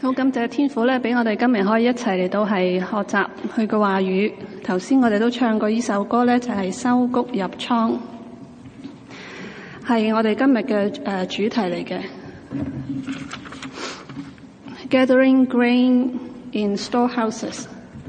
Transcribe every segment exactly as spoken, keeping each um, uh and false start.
好感謝天父咧，俾我哋今日可以一齊嚟到係學習佢嘅話語。頭先我哋都唱過呢首歌咧，就係收谷入倉，係我哋今日嘅誒主題嚟嘅。Gathering grain in storehouses。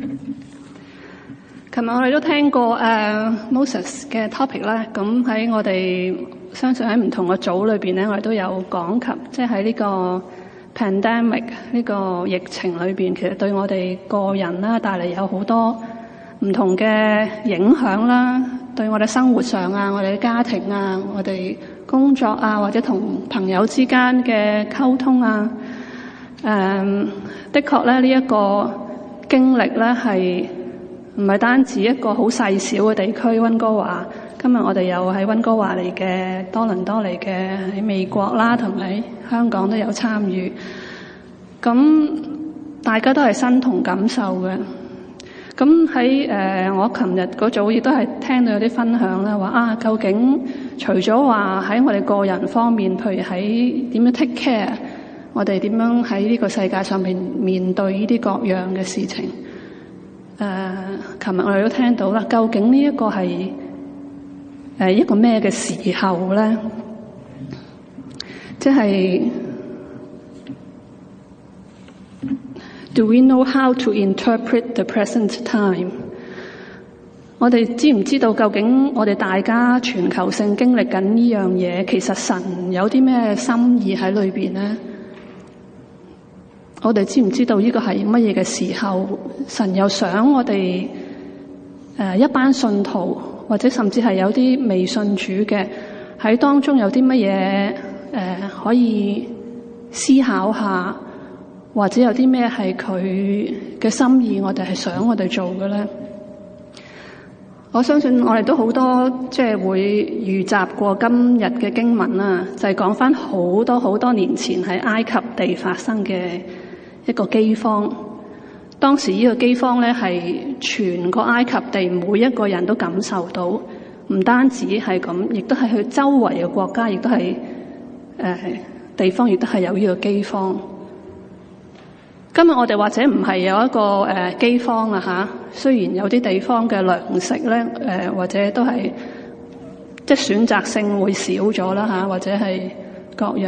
琴日我哋都聽過誒、uh, Moses 嘅 topic 咧，咁喺我哋相信喺唔同嘅組裏邊咧，我哋都有講及，即係喺呢個 pandemic 呢個疫情裏邊，其實對我哋個人啦帶嚟有好多唔同嘅影響啦，對我哋生活上啊，我哋嘅家庭啊，我哋工作啊，或者同朋友之間嘅溝通啊，誒、嗯，的確咧呢一、這個經歷咧係唔係單止一個好細小嘅地區溫哥華。今日我哋有喺溫哥華嚟嘅，多倫多嚟嘅，喺美國啦，同埋香港都有參與。咁大家都係身同感受嘅。咁喺誒我琴日嗰組亦都係聽到有啲分享啦，話啊，究竟除咗話喺我哋個人方面，譬如喺點樣 take care， 我哋點樣喺呢個世界上面面對呢啲各樣嘅事情。誒，琴日我哋都聽到啦，究竟呢一個係誒一個咩嘅時候咧？即係 Do we know how to interpret the present time？ 我哋知唔知道究竟我哋大家全球性經歷緊呢樣嘢，其實神有啲咩心意喺裏邊咧？我哋知唔知道呢個係乜嘢嘅時候？神又想我哋誒、呃、一班信徒，或者甚至係有啲未信主嘅喺當中有啲乜嘢誒可以思考下，或者有啲咩係佢嘅心意，我哋係想我哋做嘅咧？我相信我哋都好多即係會預習過今日嘅經文啦，就係講翻好多好多年前喺埃及地發生嘅一個饑荒。當時呢個饑荒咧係全個埃及地每一個人都感受到，唔單止係咁，亦都係佢周圍嘅國家，亦都係誒、呃、地方，亦都係有呢個饑荒。今日我哋或者唔係有一個誒、呃、饑荒啊吓，雖然有啲地方嘅糧食咧誒、呃、或者都係即係選擇性會少咗啦吓，或者係各樣。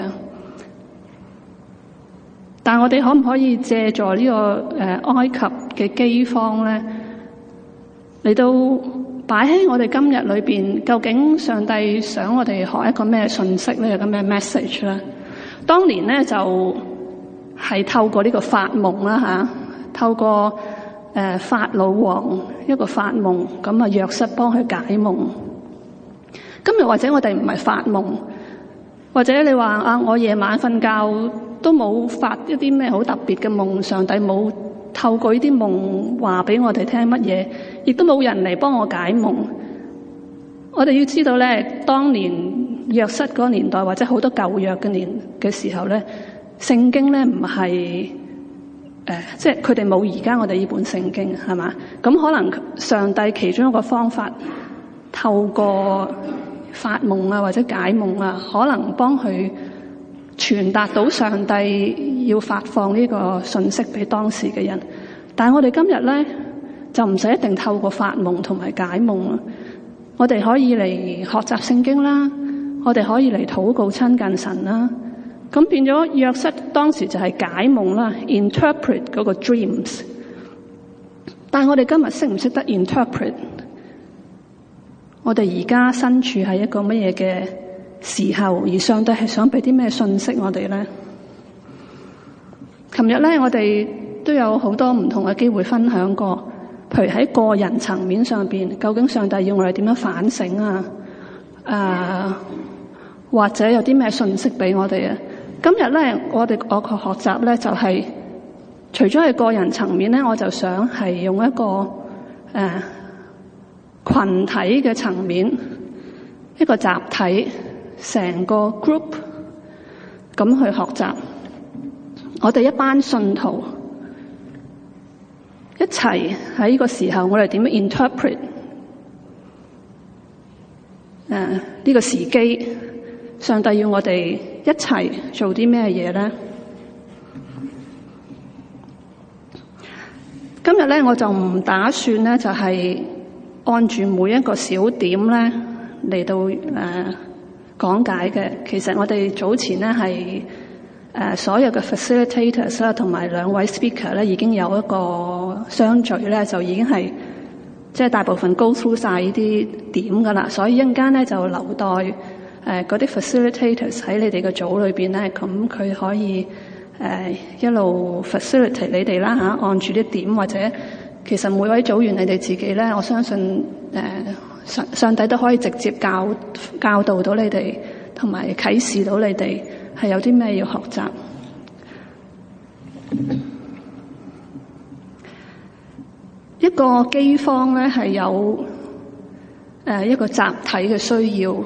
但我哋可唔可以借助呢、這個誒、呃、埃及嘅饑荒咧，嚟到擺喺我哋今日裏邊？究竟上帝想我哋學一個咩信息咧？有個咩 message 咧？當年咧就係、是、透過呢個發夢啦吓，透過誒、呃、法老王一個發夢，咁啊約瑟幫佢解夢。今日或者我哋唔係發夢，或者你話啊，我夜晚瞓覺都冇發一啲咩好特別嘅夢，上帝冇透過呢啲夢話俾我哋聽乜嘢，亦都冇人嚟幫我解夢。我哋要知道咧，當年約瑟嗰個年代，或者好多舊約嘅年嘅時候咧，聖經咧唔係誒，即係佢哋冇而家我哋呢本聖經，係嘛？咁可能上帝其中一個方法，透過發夢啊或者解夢啊，可能幫佢傳達到上帝要發放呢個信息俾當時嘅人。但係我哋今日咧就唔使一定透過發夢同埋解夢啦，我哋可以嚟學習聖經啦，我哋可以嚟禱告親近神啦。咁變咗約瑟當時就係解夢啦 ，interpret 嗰個 dreams。但係我哋今日識唔識得 interpret？ 我哋而家身處係一個乜嘢嘅時候，而上帝係想俾啲咩信息我哋咧？琴日咧，我哋都有好多唔同嘅機會分享過，譬如喺個人層面上邊，究竟上帝要我哋點樣反省啊？誒、呃，或者有啲咩信息俾我哋啊？今日咧，我哋我個學習咧就係、是、除咗係個人層面咧，我就想係用一個誒、呃、群體嘅層面，一個集體，成個 group 咁去學習。我哋一班信徒一齊喺呢個時候，我哋點樣 interpret 誒、呃、呢、這個時機？上帝要我哋一齊做啲咩嘢咧？ 今日咧我就唔打算咧就係按住每一個小點咧嚟到誒、呃、講解嘅。其實我哋早前咧係誒所有嘅 facilitators 啦，同埋兩位 speaker 咧已經有一個相聚咧，就已經係即係大部分 go through 晒呢啲點噶啦。所以一陣間咧就留待誒嗰啲 facilitators 喺你哋嘅組裏邊咧，咁佢可以誒、呃、一路 facilitate 你哋啦嚇，按住啲點，或者其實每位組員你哋自己咧，我相信誒上、呃、上帝都可以直接教教導到你哋，同埋啟示到你哋係有啲咩要學習。一個饑荒咧係有誒、呃、一個集體嘅需要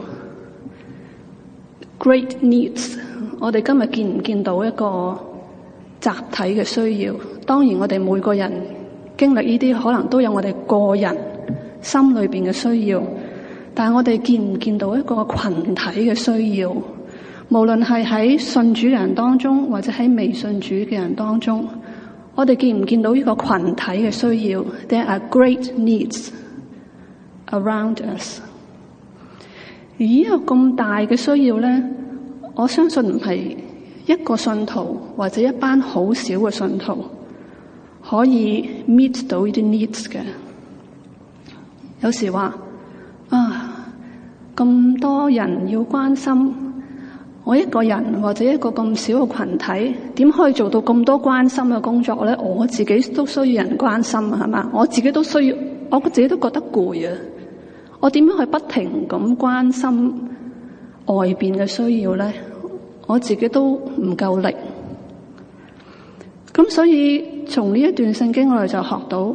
，great needs。我哋今日見唔見到一個集體嘅需要？當然，我哋每個人經歷呢啲，可能都有我哋個人心裏邊嘅需要。但係我哋見唔見到一個群體嘅需要？無論係喺信主嘅人當中，或者喺未信主嘅人當中，我哋見唔見到呢個群體嘅需要 ？There are great needs around us。而呢個咁大嘅需要咧，我相信唔係一個信徒或者一班好少嘅信徒可以 meet 到呢啲 needs 嘅。有時話啊，咁多人要關心，我一個人或者一個咁少嘅群體，點可以做到咁多關心嘅工作咧？我自己都需要人關心啊，係嘛？我自己都需要，我自己都覺得攰啊！我點樣去不停咁關心外邊嘅需要咧？我自己都唔夠力。咁所以從呢一段聖經我哋就學到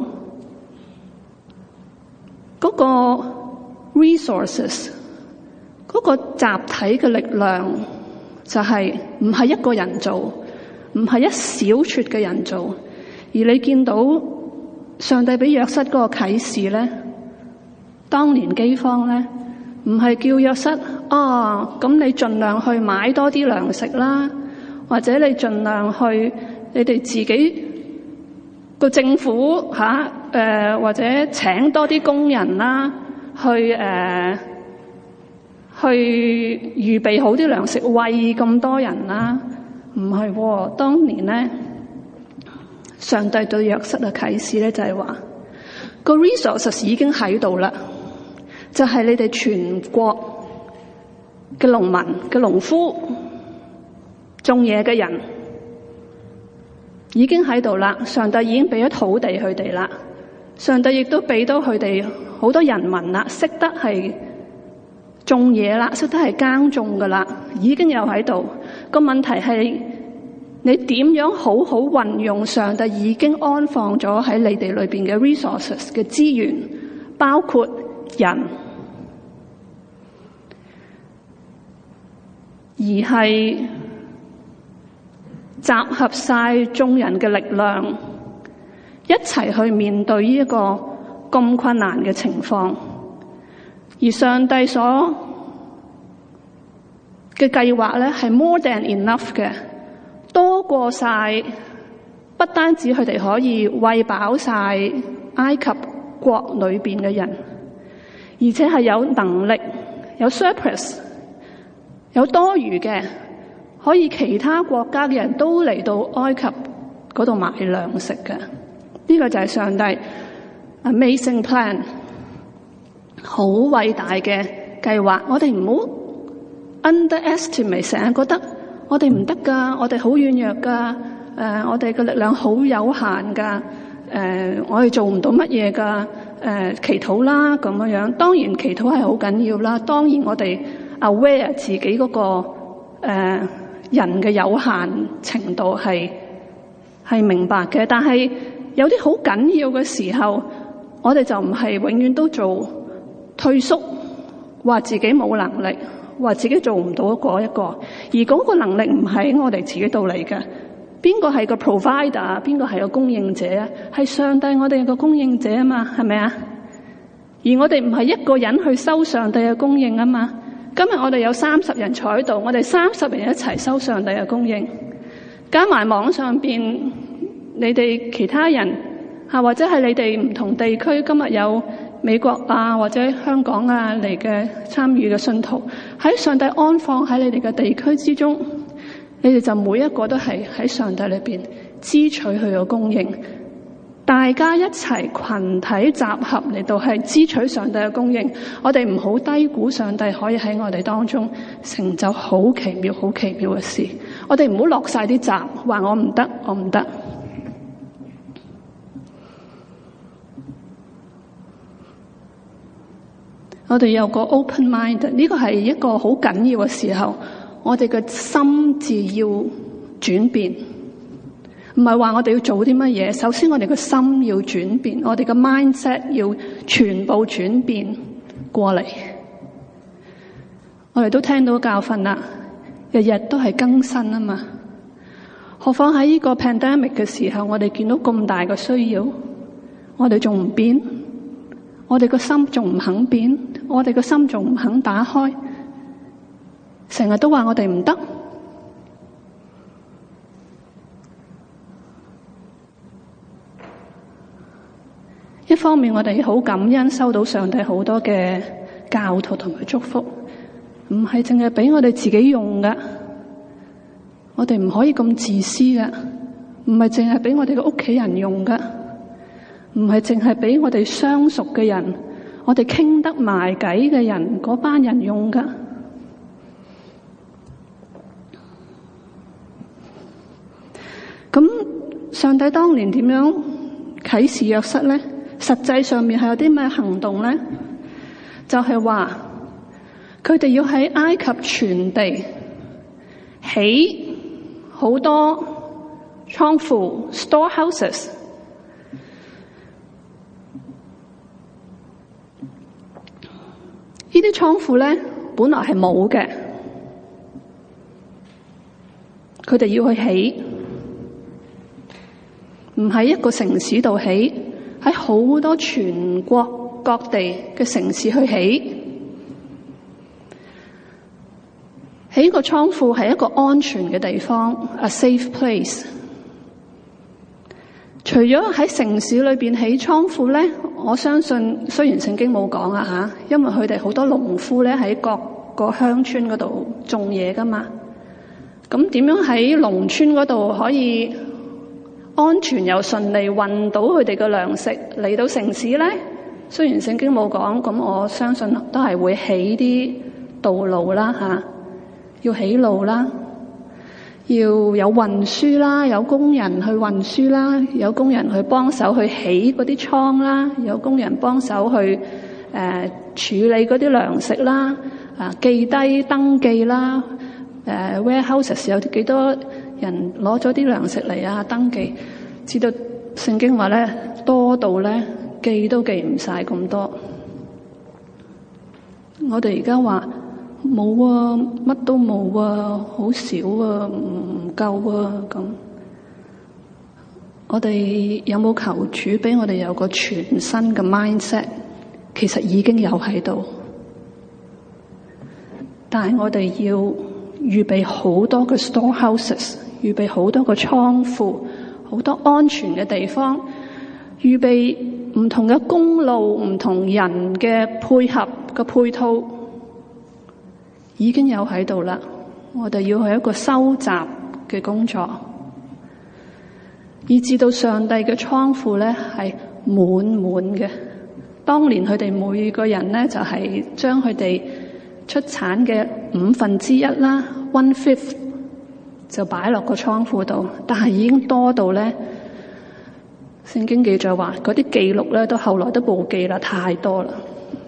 嗰個 resources， 嗰個集體嘅力量就係唔係一個人做，唔係一小撮嘅人做。而你見到上帝俾約瑟嗰個啟示咧，當年饑荒咧，唔係叫約瑟啊，咁你盡量去買多啲糧食啦，或者你盡量去你哋自己個政府吓誒、啊呃，或者請多啲工人啦，去誒、呃、去預備好啲糧食餵咁多人啦。唔係喎，當年咧，上帝對約瑟嘅啟示咧就係話個 resources 已經喺度啦，就係、是、你哋全國嘅農民嘅農夫種嘢嘅人已經喺度啦。上帝已經俾咗土地佢哋啦，上帝亦都俾到佢哋好多人民啦，識得係種嘢啦，識得係耕種噶啦，已經有喺度。個問題係你點樣好好運用上帝已經安放咗喺你哋裏邊嘅 resources 嘅資源，包括人，而係集合晒眾人嘅力量，一齊去面對呢一個咁困難嘅情況。而上帝所嘅計劃咧係 more than enough 嘅，多過晒，不單止佢哋可以餵飽晒埃及國裏邊嘅人，而且係有能力有 surplus 有多餘嘅，可以其他國家嘅人都嚟到埃及嗰度買糧食嘅。呢個就係上帝 amazing plan， 好偉大嘅計劃。我哋唔好 underestimate， 成日覺得我哋唔得噶，我哋好軟弱噶，誒、呃，我哋嘅力量好有限噶，誒、呃，我哋做唔到乜嘢噶，誒、呃，祈禱啦咁樣樣。當然祈禱係好緊要啦，當然我哋 aware 自己嗰、那個誒、呃、人嘅有限程度係係明白嘅，但係有啲好緊要嘅時候，我哋就唔係永遠都做退縮，話自己冇能力，話自己做唔到嗰一個，而嗰個能力唔係我哋自己度嚟嘅。邊個係個 provider？ 邊個係個供應者啊？係上帝，我哋個供應者啊嘛，係咪啊？而我哋唔係一個人去收上帝嘅供應啊嘛。今日我哋有三十人坐喺度，我哋三十人一齊收上帝嘅供應，加埋網上邊你哋其他人啊，或者係你哋唔同地區今日有美國啊或者香港啊嚟嘅參與嘅信徒，喺上帝安放喺你哋嘅地區之中，你哋就每一個都係喺上帝裏邊支取佢嘅供應，大家一齊群體集合嚟到係支取上帝嘅供應。我哋唔好低估上帝可以喺我哋當中成就好奇妙好奇妙嘅事。我哋唔好落晒啲閘，話我唔得我唔得。我哋有個 open mind， 呢個係一個好緊要嘅時候，我哋嘅心智要轉變，唔係話我哋要做啲乜嘢。首先我哋嘅心要轉變，我哋嘅 mindset 要全部轉變過嚟。我哋都聽到教訓啦，日日都係更新啊嘛。何況喺呢個 pandemic 嘅時候，我哋見到咁大嘅需要，我哋仲唔變？我哋個心仲唔肯變？我哋個心仲唔肯打開？成日都話我哋唔得。一方面我哋好感恩收到上帝好多嘅教導同埋祝福，唔係淨係俾我哋自己用噶，我哋唔可以咁自私噶，唔係淨係俾我哋嘅屋企人用噶，唔係淨係俾我哋相熟嘅人，我哋傾得埋偈嘅人嗰班人用噶。咁上帝當年點樣啟示約瑟呢？實際上面係有啲咩行動呢？就係話佢哋要喺埃及全地起好多倉庫 storehouses。呢啲倉庫咧本來係冇嘅，佢哋要去起，唔喺一個城市度起，喺好多全國各地嘅城市去起。起個倉庫係一個安全嘅地方 ，a safe place。除咗喺城市裏邊起倉庫咧，我相信雖然聖經冇講啊吓，因為佢哋好多農夫咧喺各個鄉村嗰度種嘢噶嘛。咁點樣喺農村嗰度可以安全又順利運到佢哋嘅糧食嚟到城市咧？雖然聖經冇講，咁我相信都係會起啲道路啦吓，要起路啦。要有運輸啦，有工人去運輸啦，有工人去幫手去起嗰啲倉啦，有工人幫手去誒、呃、處理嗰啲糧食啦，啊記低登記啦，誒、呃、warehouses 有幾多人攞咗啲糧食嚟啊登記，知道聖經話咧多到咧記都記唔晒咁多。我哋而家話冇啊，乜都冇啊，好少啊，唔夠啊咁。我哋有冇求主俾我哋有個全新嘅 mindset？ 其實已經有喺度，但係我哋要預備好多嘅 storehouses， 預備好多個倉庫，好多安全嘅地方，預備唔同嘅公路，唔同人嘅配合嘅配套。已經有喺度啦，我哋要去一個收集嘅工作，以至到上帝嘅倉庫咧係滿滿嘅。當年佢哋每個人咧就係將佢哋出產嘅五分之一啦 ，one fifth 就擺落個倉庫度，但係已經多到咧，聖經記載話嗰啲記錄咧都後來都報記啦，太多啦。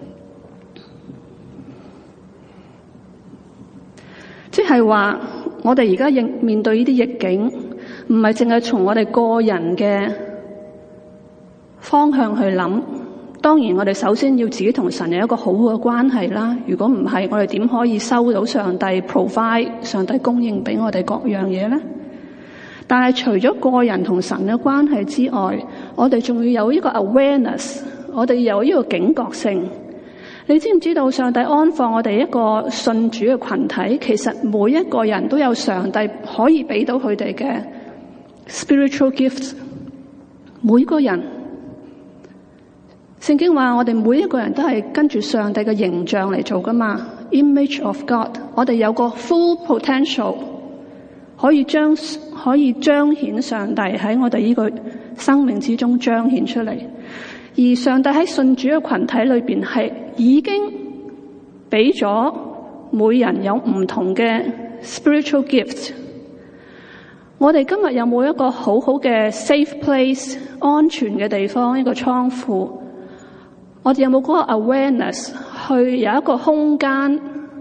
即係話，我哋而家應面對呢啲逆境，唔係淨係從我哋個人嘅方向去諗。當然，我哋首先要自己同神有一個好嘅關係啦。如果唔係，我哋點可以收到上帝 provide 上帝供應俾我哋各樣嘢呢？但係除咗個人同神嘅關係之外，我哋仲要有呢個 awareness， 我哋有呢個警覺性。你知唔知道上帝安放我哋一個信主嘅群體，其實每一個人都有上帝可以俾到佢哋嘅 spiritual gifts， 每個人聖經話我哋每一個人都係跟住上帝嘅形象嚟做噶嘛 ，image of God。我哋有個 full potential， 可以將可以彰顯上帝喺我哋呢個生命之中彰顯出嚟。而上帝喺信主嘅群體裏邊係已經俾咗每人有唔同嘅 spiritual gifts。我哋今日有冇一個好好嘅 safe place 安全嘅地方，一個倉庫？我哋有冇嗰個 awareness 去有一個空間，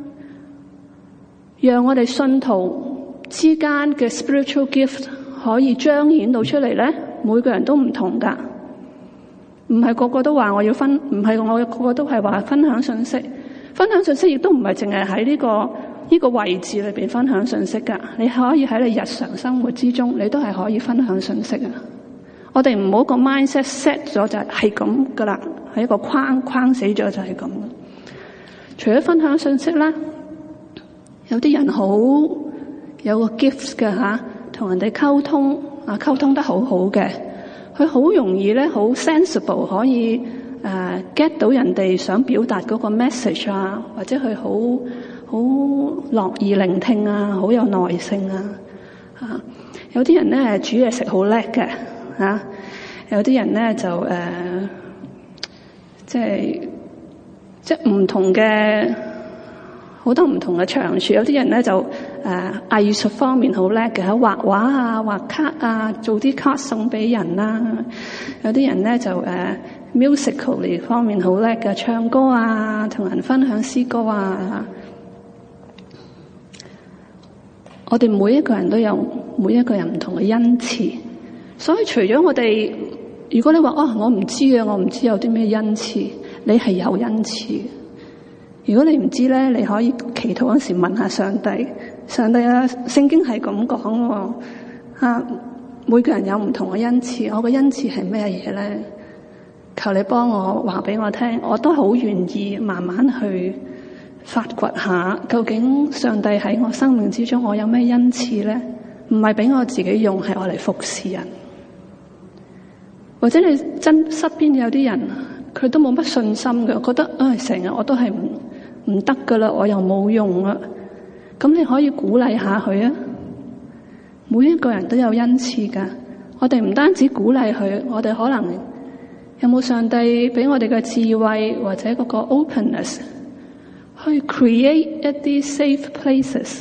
讓我哋信徒之間嘅 spiritual gift 可以彰顯到出嚟咧？每個人都唔同噶，唔係個個都話我要分，唔係我個個都係話分享信息。分享信息亦都唔係淨係喺呢個呢個位置裏邊分享信息噶，你可以喺你日常生活之中，你都係可以分享信息啊！我哋唔好個 mindset set 咗就係咁噶啦，係一個框框死咗就係咁。除咗分享信息啦，有啲人好有個 gifts 嘅吓，同人哋溝通啊，溝通得好好嘅，佢好容易咧，好 sensible 可以誒、uh, get 到人哋想表達嗰個 message 啊，或者佢好好樂意聆聽啊，好有耐性啊！啊，有啲人咧煮嘢食好叻嘅，啊，有啲人咧就誒、呃，即係即係唔同嘅好多唔同嘅長處。有啲人咧就誒、呃、藝術方面好叻嘅，喺畫畫啊、畫卡啊、做啲卡送俾人啦、啊。有啲人咧就誒、呃、musically 方面好叻嘅，唱歌啊，同人分享詩歌啊。我哋每一個人都有每一個人唔同嘅恩賜，所以除咗我哋，如果你話哦，我唔知啊，我唔知有啲咩恩賜，你係有恩賜。如果你唔知咧，你可以祈禱嗰時問下上帝，上帝啊，聖經係咁講喎，啊，每個人有唔同嘅恩賜，我嘅恩賜係咩嘢咧？求你幫我話俾我聽，我都好願意慢慢去發掘下，究竟上帝喺我生命之中，我有咩恩賜咧？唔係俾我自己用，係我嚟服侍人。或者你真身邊有啲人，佢都冇乜信心嘅，覺得唉，成日我都係唔唔得噶啦，我又冇用啊。咁你可以鼓勵下佢啊。每一個人都有恩賜噶，我哋唔單止鼓勵佢，我哋可能有冇上帝俾我哋嘅智慧或者嗰個 openness，去 create 一啲 safe places，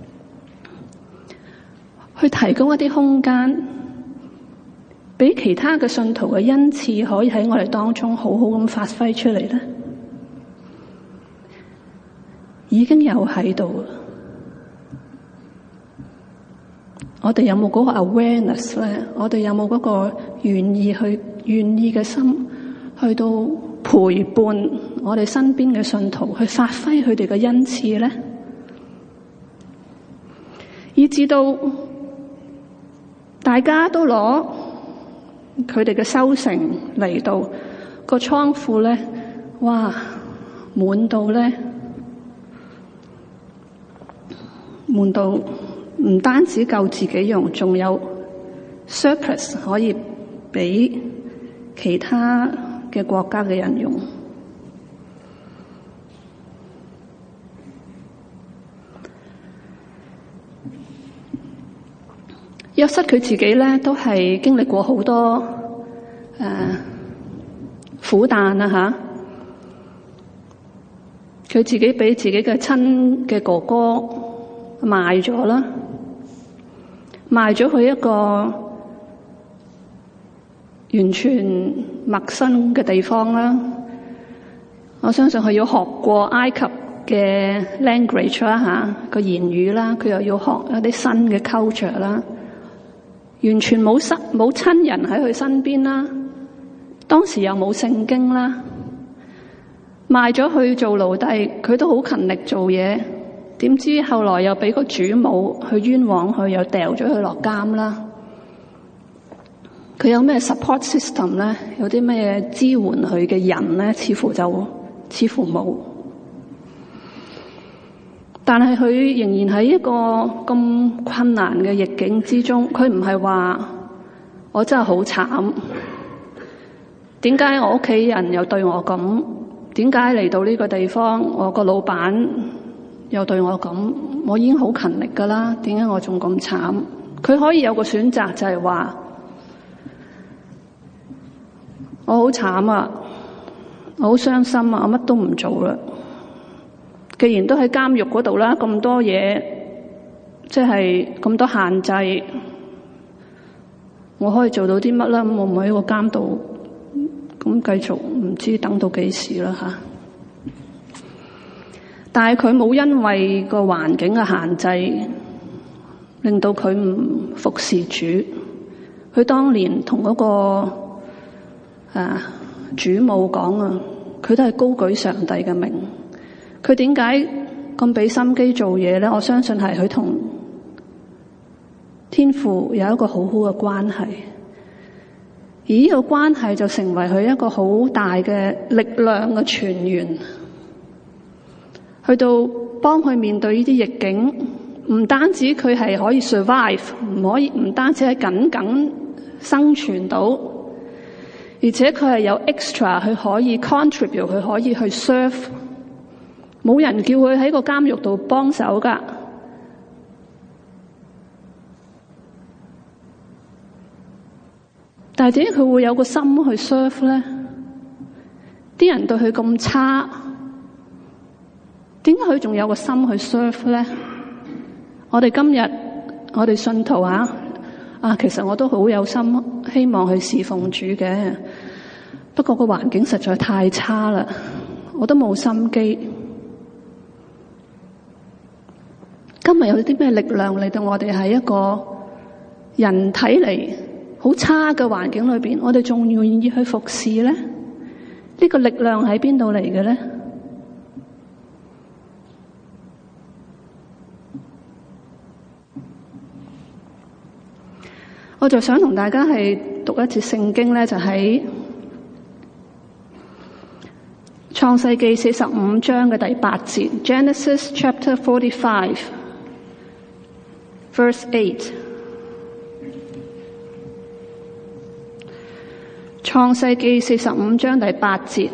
去提供一啲空間，俾其他嘅信徒嘅恩賜可以喺我哋當中好好咁發揮出嚟咧。已經有喺度，我哋有冇嗰個 awareness 咧？我哋有冇嗰個願意去願意嘅心去到陪伴我哋身邊嘅信徒去發揮佢哋嘅恩賜咧，以至到大家都攞佢哋嘅收成嚟到個倉庫咧，哇，滿到咧，滿到唔單止夠自己用，仲有 surplus 可以俾其他嘅國家嘅人用。約瑟佢自己咧都係經歷過好多誒、呃、苦難啊吓，佢自己俾自己嘅親嘅哥哥賣咗啦，賣咗去一個完全陌生嘅地方啦。我相信佢要學過埃及嘅 language 啦吓，個言語啦，佢又要學一啲新嘅 culture 啦。完全冇失冇親人喺佢身邊啦，當時又冇聖經啦，賣咗去做奴隸，佢都好勤力做嘢，點知後來又俾個主母去冤枉佢，又掉咗佢落監啦。佢有咩 support system 咧？有啲咩支援佢嘅人咧？似乎就似乎冇。但係佢仍然喺一個咁困難嘅逆境之中，佢唔係話我真係好慘， 點解我屋企人又對我咁？點解嚟到呢個地方，我個老闆又對我咁？我已經好勤力㗎啦，點解我仲咁慘？佢可以有個選擇，就係話我好慘啊，我好傷心啊，我乜都唔做啦。既然都喺監獄嗰度啦，咁多嘢，即係咁多限制，我可以做到啲乜啦？我唔喺個監度咁繼續，唔知等到幾時啦吓。但係佢冇因為個環境嘅限制，令到佢唔服侍主。佢當年同嗰個啊主母講啊，佢都係高舉上帝嘅名。佢點解咁俾心機做嘢咧？我相信係佢同天父有一個好好嘅關係，而呢個關係就成為佢一個好大嘅力量嘅泉源，去到幫佢面對呢啲逆境。唔單止佢係可以 survive， 唔可以唔單止係僅僅生存到，而且佢係有 extra， 佢可以 contribute， 佢可以去 serve。冇人叫佢喺個監獄度幫手㗎，但係點解佢會有個心去 serve 咧？啲人對佢咁差，點解佢仲有個心去 serve 咧？我哋今日我哋信徒啊，啊，其實我都好有心，希望去侍奉主嘅，不過個環境實在太差啦，我都冇心機。今日有啲咩力量嚟到我哋喺一個人睇嚟好差嘅環境裏邊，我哋仲願意去服侍咧？呢個力量喺邊度嚟嘅咧？我就想同大家係讀一節聖經咧，就喺創世記四十五章嘅第八節 ，Genesis chapter forty-five。Verse eight， 創世記四十五章第八節。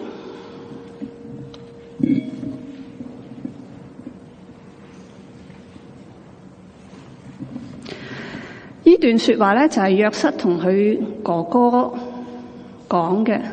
呢段說話咧就係約瑟同佢哥哥講嘅。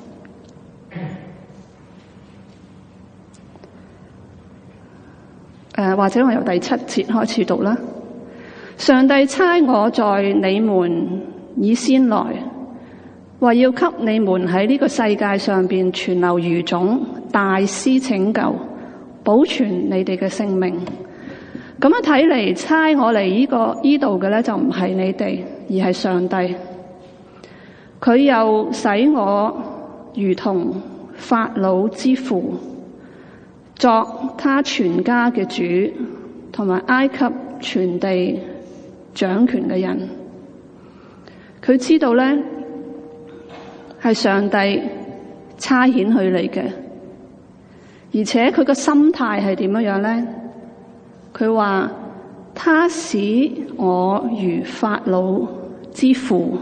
誒，或者我由第七節開始讀啦。上帝差我在你們以先來，為要給你們喺呢個世界上邊存留餘種，大施拯救，保存你哋嘅性命。咁樣睇嚟，差我嚟呢個呢度嘅咧，就唔係你哋，而係上帝。佢又使我如同法老之父，作他全家嘅主，同埋埃及全地掌權嘅人。佢知道咧，係上帝差遣佢嚟嘅，而且佢個心態係點樣樣咧？佢話他使我如法老之父。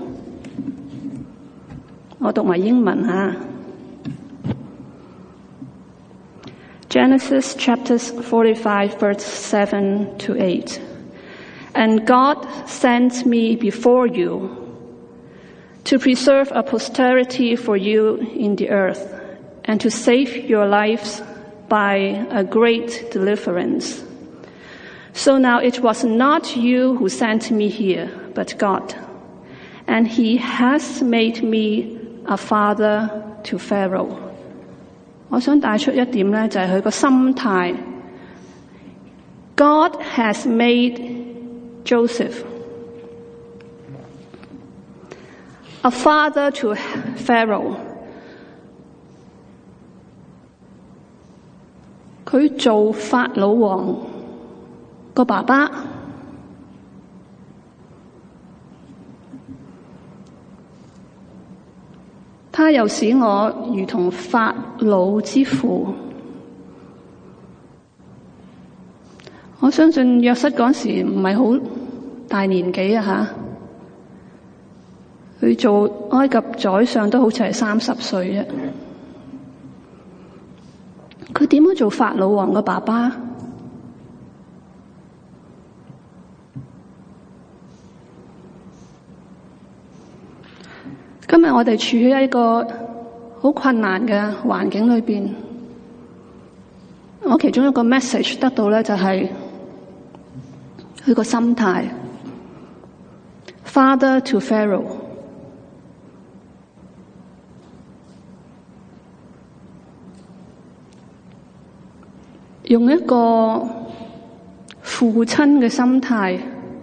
我讀埋英文吓。Genesis chapters forty-five, verse seven to eight. And God sent me before you to preserve a posterity for you in the earth, and to save your lives by a great deliverance. So now it was not you who sent me here, but God. And he has made me a father to Pharaoh. 我想帶出一點咧，就係佢個心態。God has made Joseph a father to Pharaoh. 佢做法老王個爸爸，他又使我如同法老之父。我相信約瑟嗰時唔係好大年紀啊吓， 佢做埃及宰相都好似係三十歲啫。佢點樣做法老王嘅爸爸？今日我哋處於一個好困難嘅環境裏邊，我其中一個 message 得到咧就係佢個心態 ，Father to Pharaoh， 用一個父親嘅心態。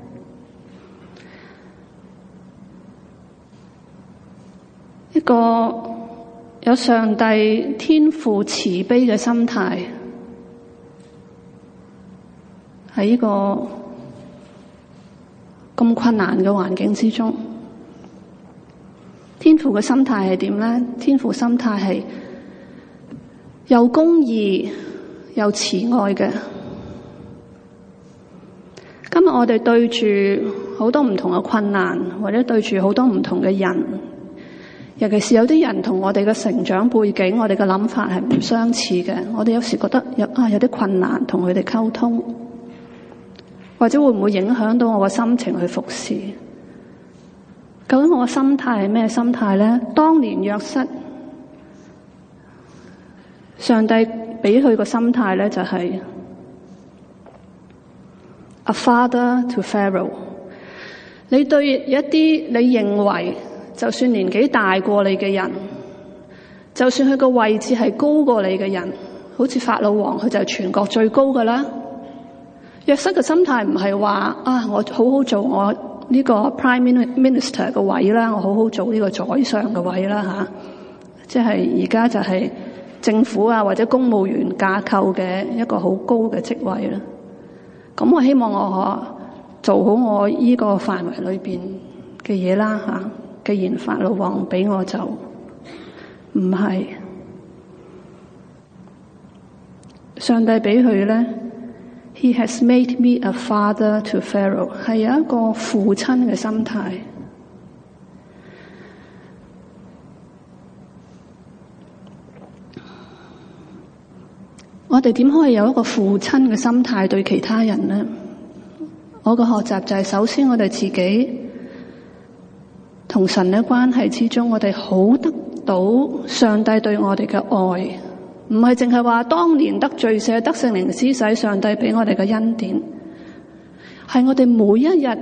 一個有上帝天父慈悲嘅心態，喺呢個咁困難嘅環境之中，天父嘅心態係點呢？天父心態係又公義又慈愛嘅。今日我哋對住好多唔同嘅困難，或者對住好多唔同嘅人。尤其是有啲人同我哋嘅成長背景，我哋嘅諗法係唔相似嘅。我哋有時覺得有啊有啲困難同佢哋溝通，或者會唔會影響到我嘅心情去服侍？究竟我嘅心態係咩心態咧？當年約瑟，上帝俾佢個心態咧就係 A father to Pharaoh。你對一啲你認為就算年紀大過你嘅人，就算佢個位置係高過你嘅人，好似法老王，佢就係全國最高㗎啦。約瑟嘅心態唔係話啊，我好好做我呢個 Prime Minister 嘅位啦，我好好做呢個宰相嘅位啦吓，即係而家就係政府啊或者公務員架構嘅一個好高嘅職位啦。咁我希望我可做好我呢個範圍裏邊嘅嘢啦吓。既然法老王俾我就唔係，上帝俾佢咧 ，He has made me a father to Pharaoh， 係有一個父親嘅心態。我哋點可以有一個父親嘅心態對其他人呢？我個學習就係首先我哋自己。同神嘅關係之中，我哋好得到上帝對我哋嘅愛，唔係淨係話當年得罪赦得聖靈施洗，上帝俾我哋嘅恩典，係我哋每一日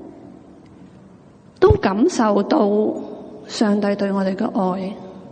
都感受到上帝對我哋嘅愛。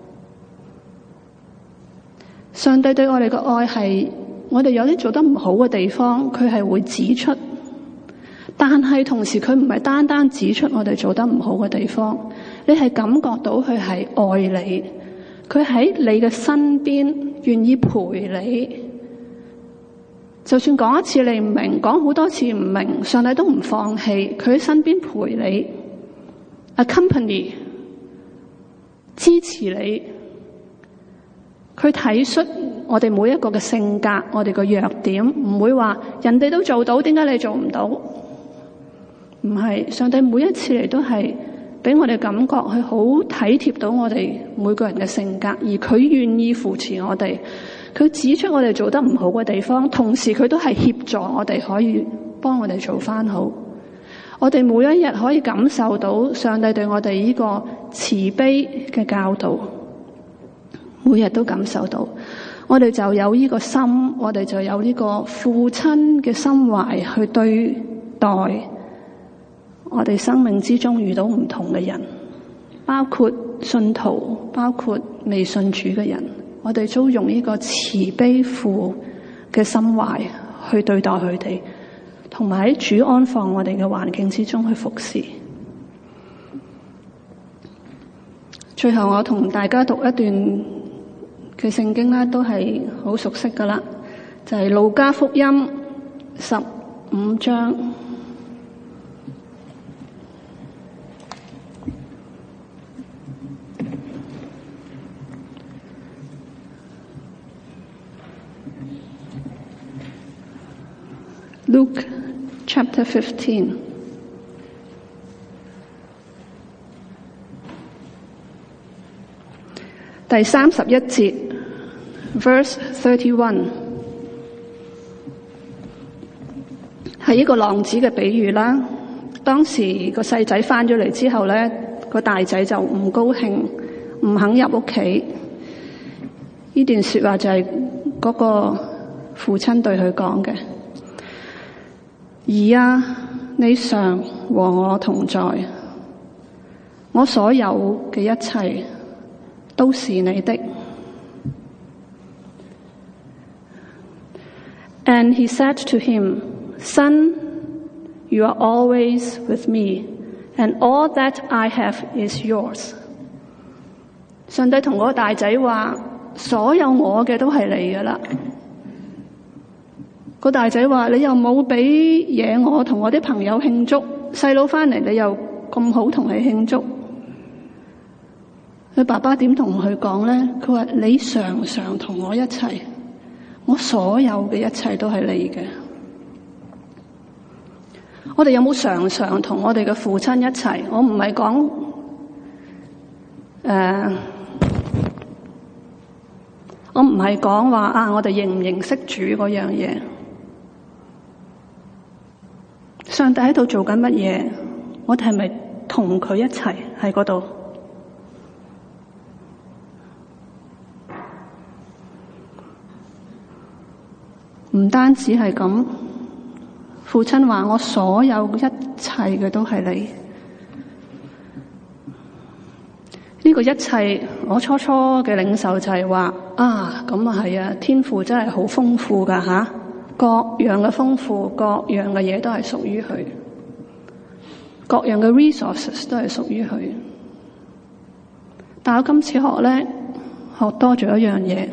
上帝對我哋嘅愛係，我哋有啲做得唔好嘅地方，佢係會指出。但係同時佢唔係單單指出我哋做得唔好嘅地方，你係感覺到佢係愛你，佢喺你嘅身邊願意陪你，就算講一次你唔明，講好多次唔明，上帝都唔放棄，佢喺身邊陪你 ，accompany 支持你，佢體恤我哋每一個嘅性格，我哋嘅弱點，唔會話人哋都做到，點解你做唔到？唔係，上帝每一次嚟都係俾我哋感覺佢好體貼到我哋每個人嘅性格，而佢願意扶持我哋，佢指出我哋做得唔好嘅地方，同時佢都係協助我哋可以幫我哋做翻好。我哋每一日可以感受到上帝對我哋呢個慈悲嘅教導，每日都感受到，我哋就有呢個心，我哋就有呢個父親嘅心懷去對待我哋生命之中遇到唔同嘅人，包括信徒，包括未信主嘅人，我哋都用呢個慈悲父嘅心懷去對待佢哋，同埋喺主安放我哋嘅環境之中去服侍。最後我同大家讀一段嘅聖經咧，都係好熟悉噶啦，就係路加福音十五章。Luke chapter fifteen。 第三十一節 ，verse thirty-one 係一個浪子嘅比喻啦。當時個細仔返咗嚟之後咧，個大仔就唔高興，唔肯入屋企。呢段說話就係嗰個父親對佢講嘅：兒啊，你常和我同在，我所有嘅一切都是你的。And he said to him, Son, you are always with me, and all that I have is yours. 上帝同嗰個大仔話：所有我嘅都係你㗎喇。個大仔話：你又冇俾嘢我同我啲朋友慶祝，細佬返嚟你又咁好同佢慶祝。佢爸爸點同佢講咧？佢話：你常常同我一齊，我所有嘅一切都係你嘅。我哋有冇常常同我哋嘅父親一齊？我唔係講誒，我唔係講話啊，我哋認唔認識主嗰樣嘢。上帝喺度做緊乜嘢？我哋係咪同佢一齊喺嗰度？唔單止係咁，父親話：我所有一切嘅都係你。呢個一切，我初初嘅領受就係話：啊，咁啊係啊，天父真係好豐富噶吓，各樣嘅豐富，各樣嘅嘢都係屬於佢，各樣嘅 resources 都係屬於佢。但我今次學咧，學多咗一樣嘢。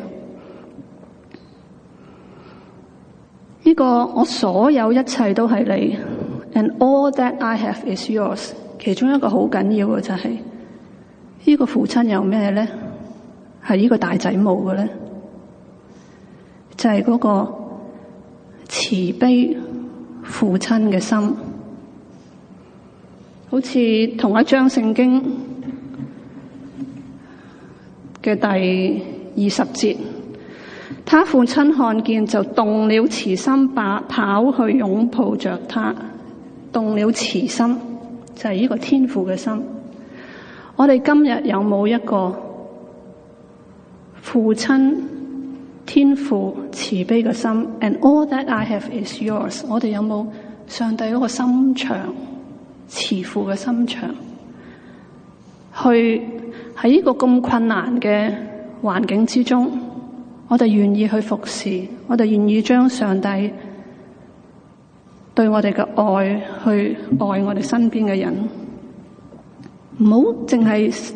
呢個我所有一切都係你 ，and all that I have is yours。其中一個好緊要嘅就係、是、呢、這個父親有咩咧？係呢個大仔冇嘅咧，就係、是、嗰個慈悲父親嘅心。好似同一章聖經嘅第二十節。他父親看見就動了慈心，把跑去擁抱着他。動了慈心就係呢個天父嘅心。我哋今日有冇一個父親天父慈悲嘅心 ？And all that I have is yours。我哋有冇上帝嗰個心腸慈父嘅心腸？去喺呢個咁困難嘅環境之中，我哋願意去服侍，我哋願意將上帝對我哋嘅愛去愛我哋身邊嘅人，唔好淨係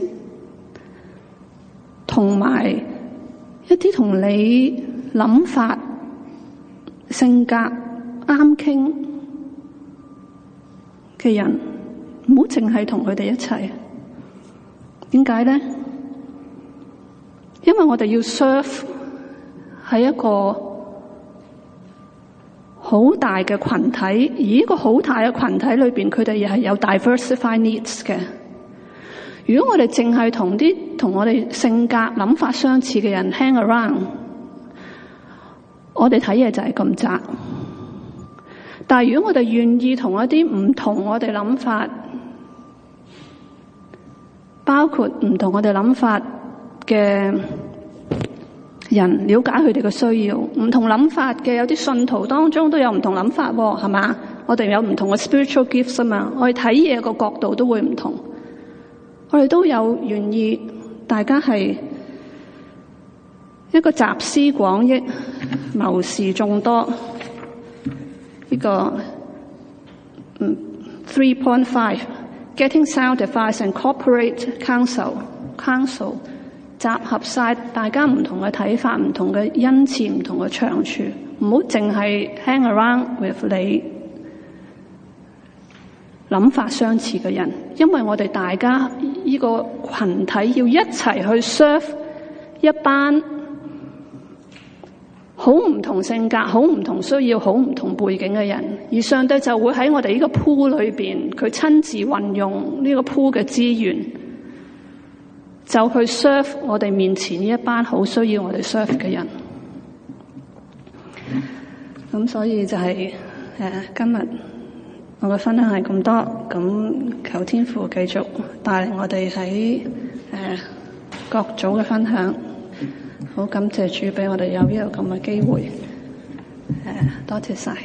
同埋一啲同你諗法、性格啱傾嘅人，唔好淨係同佢哋一齊。點解咧？因為我哋要 serve。係一個好大嘅群體，而呢個好大嘅群體裏邊，佢哋又係有 diversify needs 嘅。如果我哋淨係同啲同我哋性格諗法相似嘅人 hang around， 我哋睇嘢就係咁窄。但係如果我哋願意同一啲唔同我哋諗法，包括唔同我哋諗法嘅人，了解佢哋嘅需要，唔同諗法嘅有啲信徒當中都有唔同諗法喎，係嘛？我哋有唔同嘅 spiritual gifts 啊嘛，我哋睇嘢個角度都會唔同，我哋都有願意，大家係一個集思廣益、謀事眾多。呢個嗯 three point five getting sound advice and corporate counsel counsel。集合晒大家唔同嘅睇法、唔同嘅恩賜、唔同嘅長處，唔好淨係 hang around with 你諗法相似嘅人，因為我哋大家呢個群體要一齊去 serve 一班好唔同性格、好唔同需要、好唔同背景嘅人，而上帝就會喺我哋呢個 pool 裏邊，佢親自運用呢個 pool 嘅資源。 就去 serve 我哋面前呢一班好需要我哋 serve 嘅人。咁所以就係、是、誒今日我嘅分享係咁多，咁求天父繼續帶領我哋喺誒各組嘅分享。好感謝主俾我哋有呢個咁嘅機會，誒多謝晒。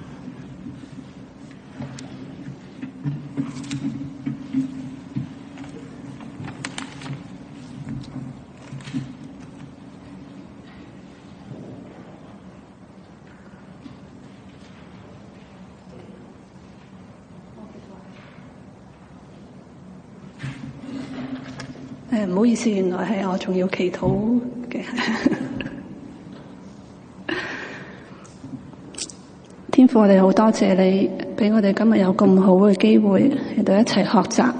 誒唔好意思，原來係我仲要祈禱嘅。天父，我哋好多謝你，俾我哋今日有咁好嘅機會喺度一齊學習。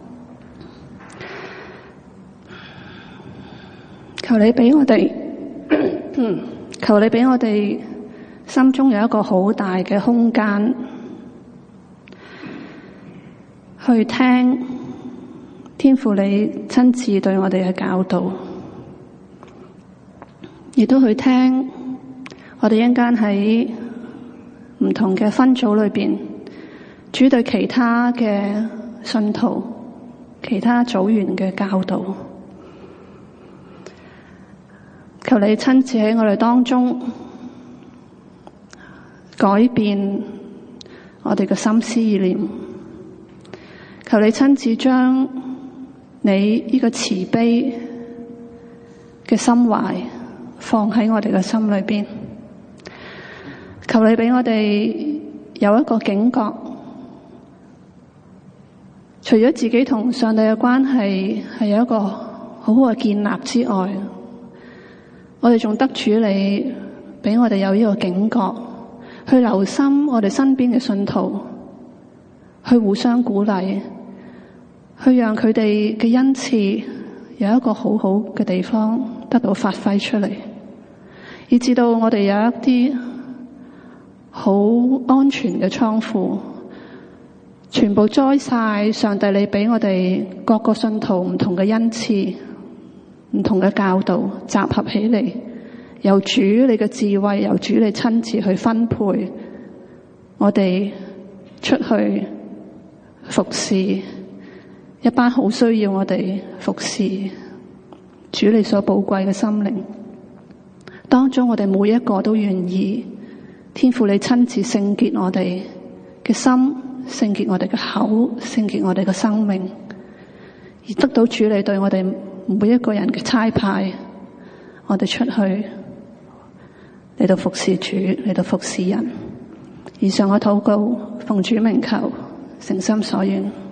求你俾我哋，求你俾我哋心中有一個好大嘅空間去聽天父你親自對我哋嘅教導，亦都去聽我哋一陣間喺唔同嘅分組裏邊，主對其他嘅信徒、其他組員嘅教導。求你親自喺我哋當中改變我哋嘅心思意念，求你親自將你呢個慈悲嘅心懷放喺我哋嘅心裏邊，求你俾我哋有一個警覺，除咗自己同上帝嘅關係係有一個好好嘅建立之外，我哋仲得主你俾我哋有呢個警覺，去留心我哋身邊嘅信徒，去互相鼓勵，去讓佢哋嘅恩賜有一個好好嘅地方得到發揮出嚟，以至到我哋有一啲好安全嘅倉庫，全部栽晒上帝你俾我哋各個信徒唔同嘅恩賜、唔同嘅教導集合起嚟，由主你嘅智慧，由主你親自去分配我哋出去服侍一班好需要我哋服侍主你所寶貴嘅心靈。當中我哋每一個都願意天父你親自聖潔我哋嘅心，聖潔我哋嘅口，聖潔我哋嘅生命，而得到主你對我哋每一個人嘅差派，我哋出去嚟到服侍主，嚟到服侍人。以上我禱告，奉主名求，誠心所願。